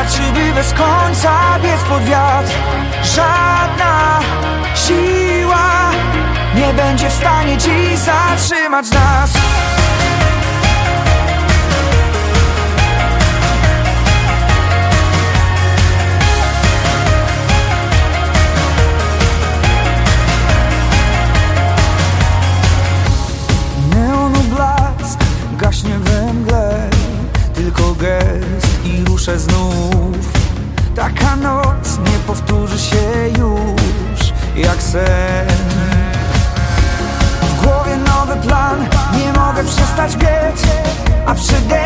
Wystarczy, by bez końca biec pod wiatr. Żadna siła nie będzie w stanie dziś zatrzymać nas. Neonu blask gaśnie we mgle, tylko gest i ruszę znów. Taka noc nie powtórzy się już jak sen. W głowie nowy plan, nie mogę przestać biec, a przede